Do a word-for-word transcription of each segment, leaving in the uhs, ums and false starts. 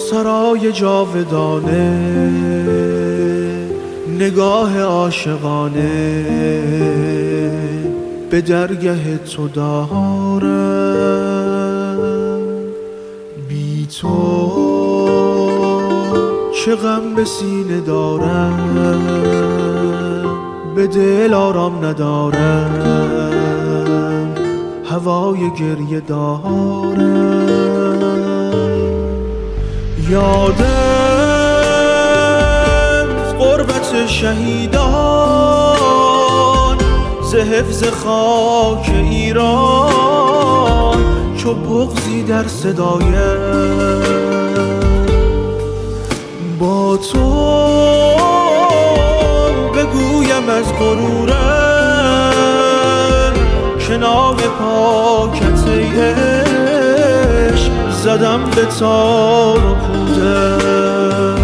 سرای جاودانه، نگاه عاشقانه به درگه تو دارم. بی تو چه غم به سینه دارم، به دل آرام ندارم، هوای گریه دارم. یادم غربت شهیدان، ز حفظ خاک ایران چو بغضی در صدایم. با تو بگویم از غرورم که نام پاکت عشق زدم به تار و پودم.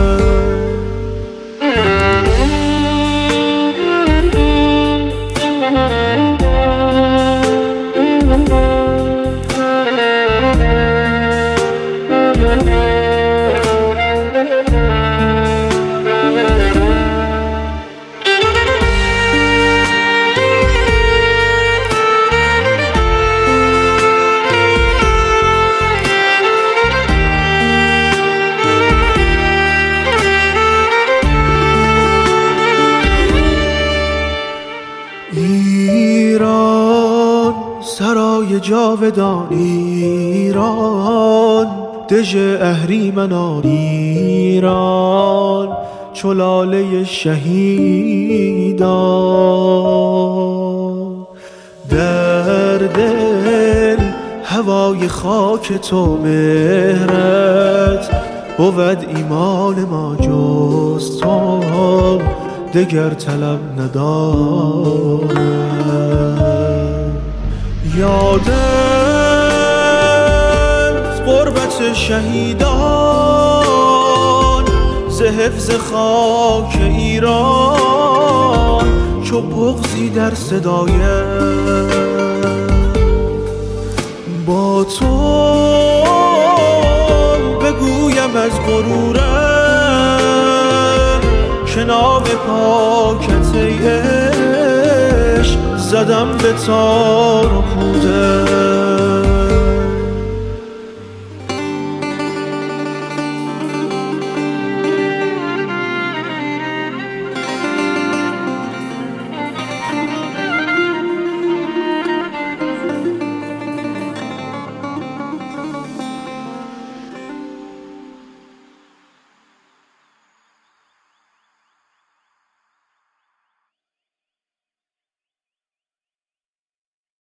ایران سرای جاودان، ایران دژ اهریمنان، ایران چو لاله شهیدان. در دل هوای خاک تو مهرت بود ایمان ما، جز تو دگر طلب ندارم. یادم غربت شهیدان، ز حفظ خاک ایران چو بغضی در صدایم. با تو بگویم از غرورم که نام پاکت عشق زدم به تار و پودم.